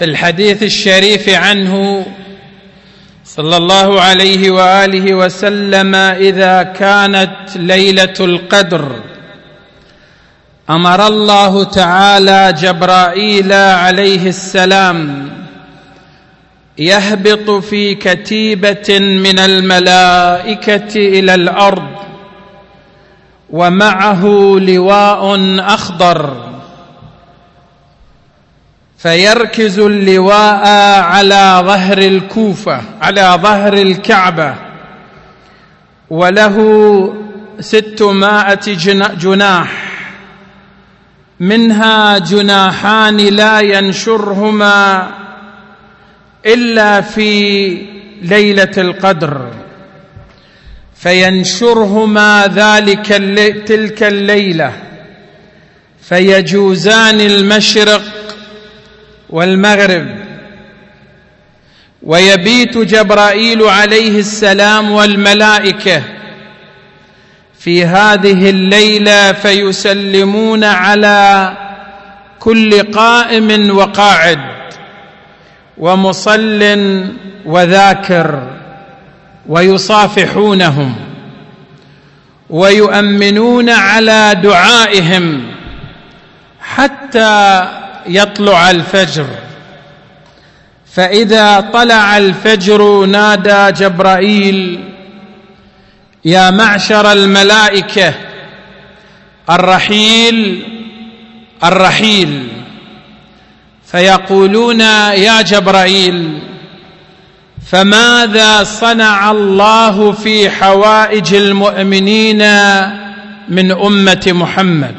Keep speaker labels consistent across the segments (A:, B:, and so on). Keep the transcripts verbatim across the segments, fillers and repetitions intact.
A: في الحديث الشريف عنه صلى الله عليه وآله وسلم: إذا كانت ليلة القدر أمر الله تعالى جبرائيل عليه السلام يهبط في كتيبة من الملائكة إلى الأرض ومعه لواء أخضر، فيركز اللواء على ظهر الكوفة على ظهر الكعبة، وله ستمائة جناح، منها جناحان لا ينشرهما إلا في ليلة القدر، فينشرهما ذلك تلك الليلة، فيجوزان المشرق والمغرب، ويبيت جبرائيل عليه السلام والملائكة في هذه الليلة فيسلمون على كل قائم وقاعد ومصل وذاكر، ويصافحونهم ويؤمنون على دعائهم حتى يطلع الفجر. فإذا طلع الفجر نادى جبرائيل: يا معشر الملائكة، الرحيل الرحيل. فيقولون: يا جبرائيل، فماذا صنع الله في حوائج المؤمنين من أمة محمد؟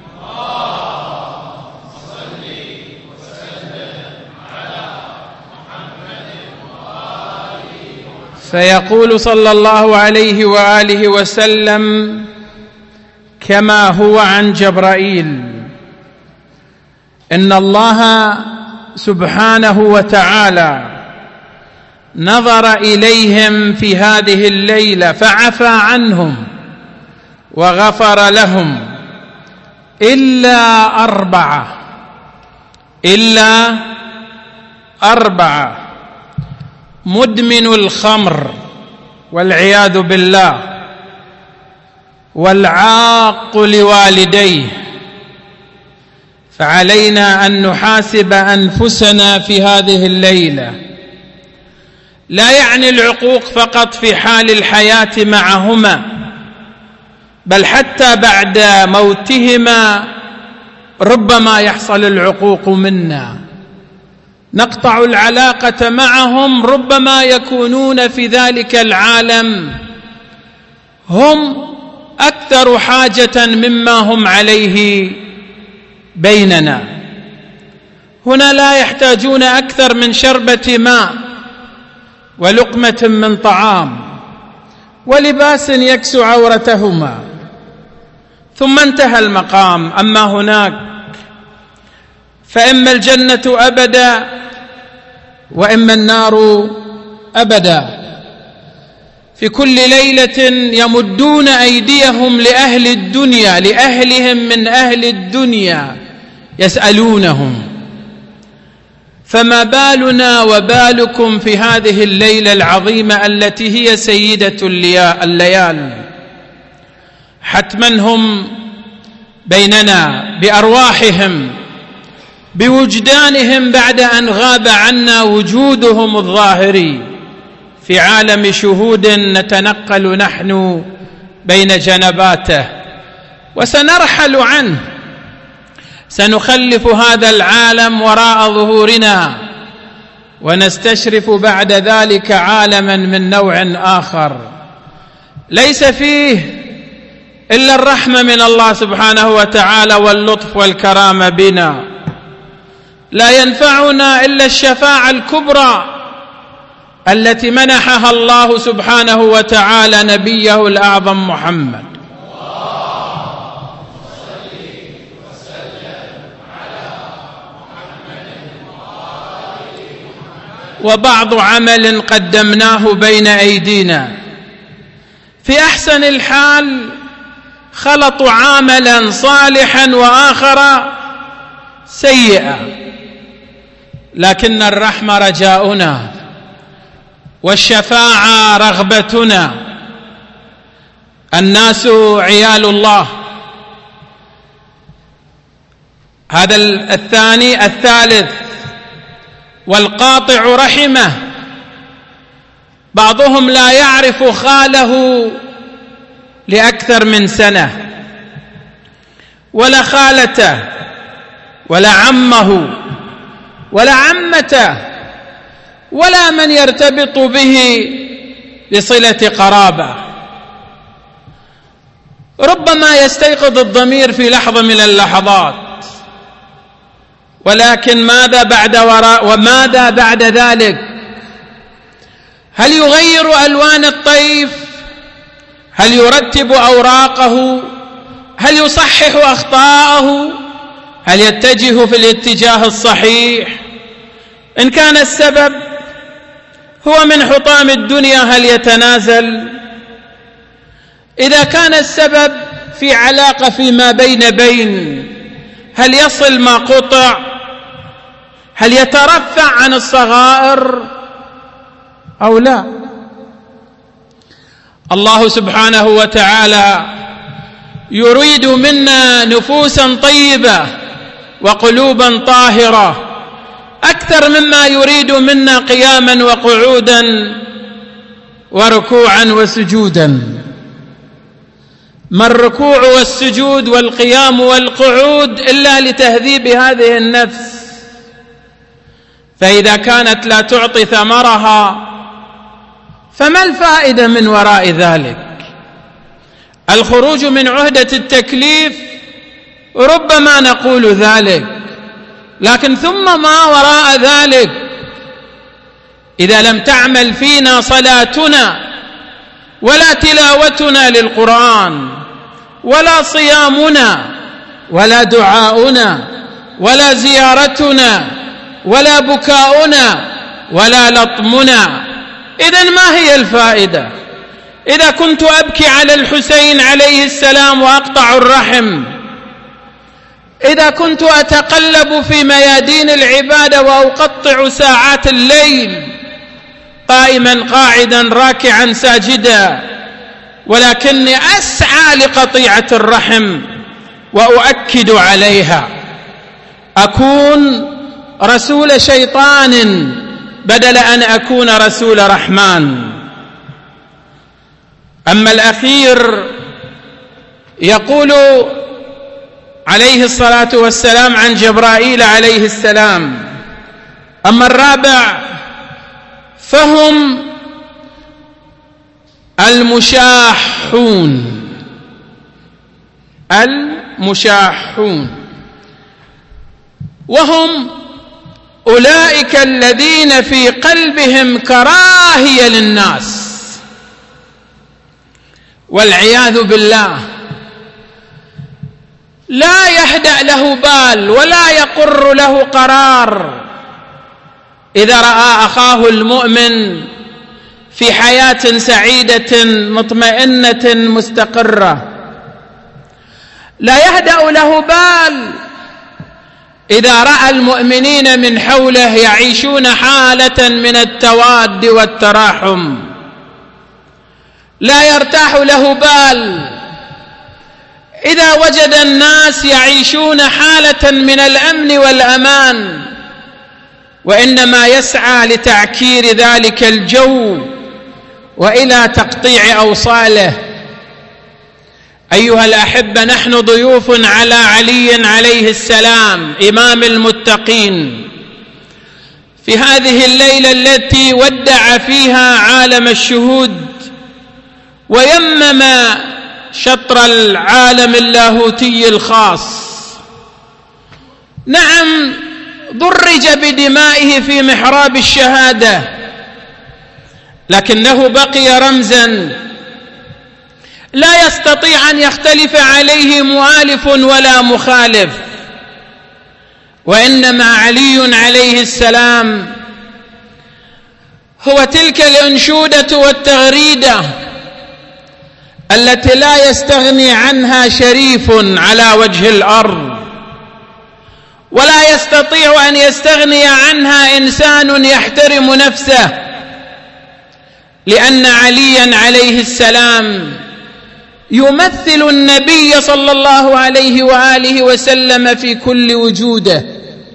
A: فيقول صلى الله عليه وآله وسلم كما هو عن جبرائيل: إن الله سبحانه وتعالى نظر إليهم في هذه الليلة فعفى عنهم وغفر لهم إلا أربعة إلا أربعة: مدمن الخمر والعياذ بالله، والعاق لوالديه. فعلينا أن نحاسب أنفسنا في هذه الليلة، لا يعني العقوق فقط في حال الحياة معهما، بل حتى بعد موتهما ربما يحصل العقوق منا، نقطع العلاقة معهم، ربما يكونون في ذلك العالم هم أكثر حاجة مما هم عليه بيننا. هنا لا يحتاجون أكثر من شربة ماء ولقمة من طعام ولباس يكسو عورتهما، ثم انتهى المقام. أما هناك فإما الجنة أبدا وإما النار أبدا. في كل ليلة يمدون أيديهم لأهل الدنيا لأهلهم من أهل الدنيا يسألونهم، فما بالنا وبالكم في هذه الليلة العظيمة التي هي سيدة الليال؟ حتما هم بيننا بأرواحهم بوجدانهم بعد أن غاب عنا وجودهم الظاهري في عالم شهود نتنقل نحن بين جنباته، وسنرحل عنه، سنخلف هذا العالم وراء ظهورنا ونستشرف بعد ذلك عالما من نوع آخر ليس فيه إلا الرحمة من الله سبحانه وتعالى واللطف والكرامة بنا، لا ينفعنا إلا الشفاعة الكبرى التي منحها الله سبحانه وتعالى نبيه الأعظم محمد. وبعض عمل قدمناه بين أيدينا، في أحسن الحال خلطوا عملا صالحا وآخر سيئا، لكن الرحمة رجاؤنا والشفاعة رغبتنا. الناس عيال الله. هذا الثاني. الثالث: والقاطع رحمه. بعضهم لا يعرف خاله لأكثر من سنة، ولا خالته، ولا عمه، ولا عمته، ولا من يرتبط به بصلة قرابة. ربما يستيقظ الضمير في لحظة من اللحظات، ولكن ماذا بعد وراء وماذا بعد ذلك؟ هل يغير ألوان الطيف؟ هل يرتب أوراقه؟ هل يصحح أخطاءه؟ هل يتجه في الاتجاه الصحيح؟ إن كان السبب هو من حطام الدنيا هل يتنازل؟ إذا كان السبب في علاقة فيما بين بين هل يصل ما قطع؟ هل يترفع عن الصغائر أو لا؟ الله سبحانه وتعالى يريد منا نفوسا طيبة وقلوبا طاهرة أكثر مما يريد منا قياما وقعودا وركوعا وسجودا. ما الركوع والسجود والقيام والقعود إلا لتهذيب هذه النفس، فإذا كانت لا تعطي ثمرها فما الفائدة من وراء ذلك؟ الخروج من عهدة التكليف ربما نقول ذلك، لكن ثم ما وراء ذلك؟ إذا لم تعمل فينا صلاتنا ولا تلاوتنا للقرآن ولا صيامنا ولا دعاؤنا ولا زيارتنا ولا بكاؤنا ولا لطمنا، إذن ما هي الفائدة؟ إذا كنت أبكي على الحسين عليه السلام وأقطع الرحم، إذا كنت أتقلب في ميادين العبادة وأقطع ساعات الليل قائما قاعدا راكعا ساجدا، ولكني أسعى لقطيعة الرحم وأؤكد عليها، أكون رسول شيطان بدل أن أكون رسول رحمن. أما الأخير يقول عليه الصلاة والسلام عن جبرائيل عليه السلام: أما الرابع فهم المشاحون. المشاحون وهم أولئك الذين في قلبهم كراهية للناس والعياذ بالله، لا يهدأ له بال ولا يقر له قرار إذا رأى أخاه المؤمن في حياة سعيدة مطمئنة مستقرة، لا يهدأ له بال إذا رأى المؤمنين من حوله يعيشون حالة من التواد والتراحم، لا يرتاح له بال إذا وجد الناس يعيشون حالة من الأمن والأمان، وإنما يسعى لتعكير ذلك الجو وإلى تقطيع أوصاله. أيها الأحبة، نحن ضيوف على علي عليه السلام إمام المتقين في هذه الليلة التي ودع فيها عالم الشهود ويمم شطر العالم اللاهوتي الخاص. نعم، ضرج بدمائه في محراب الشهادة، لكنه بقي رمزا لا يستطيع أن يختلف عليه مؤالف ولا مخالف، وإنما علي عليه السلام هو تلك الأنشودة والتغريدة التي لا يستغني عنها شريف على وجه الأرض، ولا يستطيع أن يستغني عنها إنسان يحترم نفسه، لأن عليا عليه السلام يمثل النبي صلى الله عليه وآله وسلم في كل وجوده.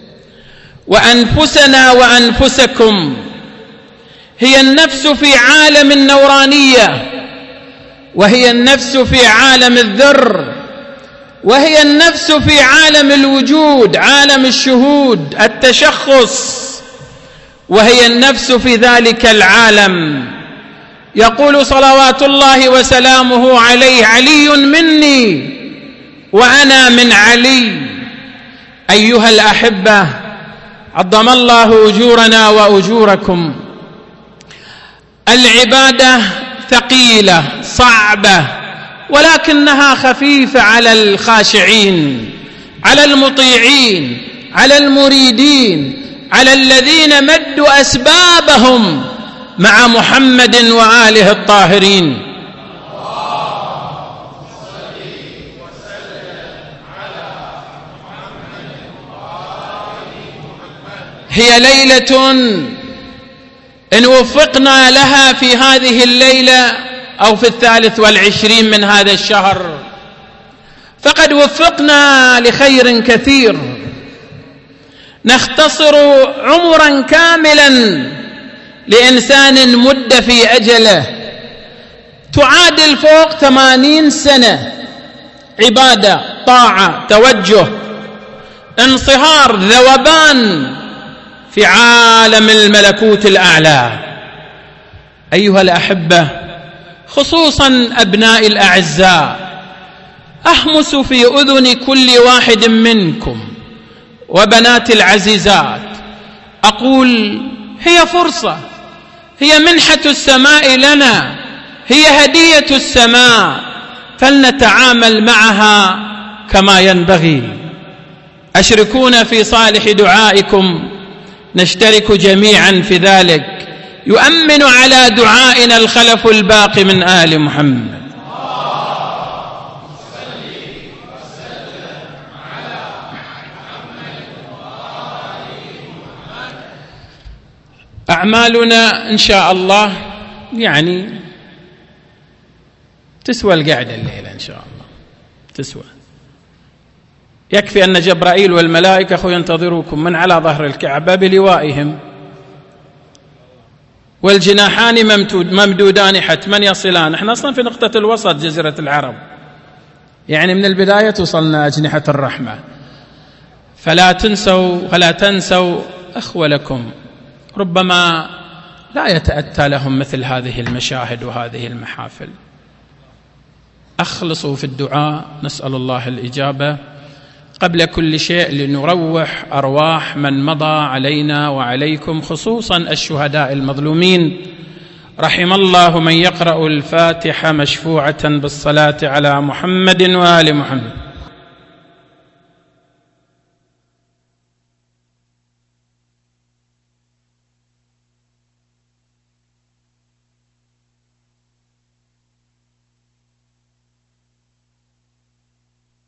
A: وأنفسنا وأنفسكم هي النفس في عالم النورانية، وهي النفس في عالم الذر، وهي النفس في عالم الوجود، عالم الشهود، التشخص، وهي النفس في ذلك العالم. يقول صلوات الله وسلامه عليه: علي مني وأنا من علي. أيها الأحبة، عظم الله أجورنا وأجوركم. العبادة ثقيلة صعبة، ولكنها خفيفة على الخاشعين، على المطيعين، على المريدين، على الذين مدوا أسبابهم مع محمد وآله الطاهرين. هي ليلة إن وفقنا لها في هذه الليلة أو في الثالث والعشرين من هذا الشهر فقد وفقنا لخير كثير. نختصر عمرا كاملا لإنسان مد في أجله تعادل فوق ثمانين سنة عبادة، طاعة، توجه، انصهار، ذوبان في عالم الملكوت الأعلى. أيها الأحبة، خصوصا أبناء الأعزاء، أهمس في أذن كل واحد منكم وبنات العزيزات أقول: هي فرصة، هي منحة السماء لنا، هي هدية السماء، فلنتعامل معها كما ينبغي. أشركونا في صالح دعائكم، نشترك جميعا في ذلك. يؤمن على دعائنا الخلف الباقي من آل محمد. أعمالنا إن شاء الله يعني تسوى القعدة الليلة إن شاء الله، تسوى. يكفي أن جبرائيل والملائكة ينتظروكم من على ظهر الكعبة بلوائهم، والجناحان ممدود ممدودان حتما يصلان. احنا أصلا في نقطة الوسط جزيرة العرب، يعني من البداية توصلنا أجنحة الرحمة. فلا تنسوا ولا تنسوا أخولكم، ربما لا يتأتى لهم مثل هذه المشاهد وهذه المحافل. أخلصوا في الدعاء، نسأل الله الإجابة. قبل كل شيء لنروح أرواح من مضى علينا وعليكم، خصوصا الشهداء المظلومين. رحم الله من يقرأ الفاتحة مشفوعة بالصلاة على محمد وآل محمد.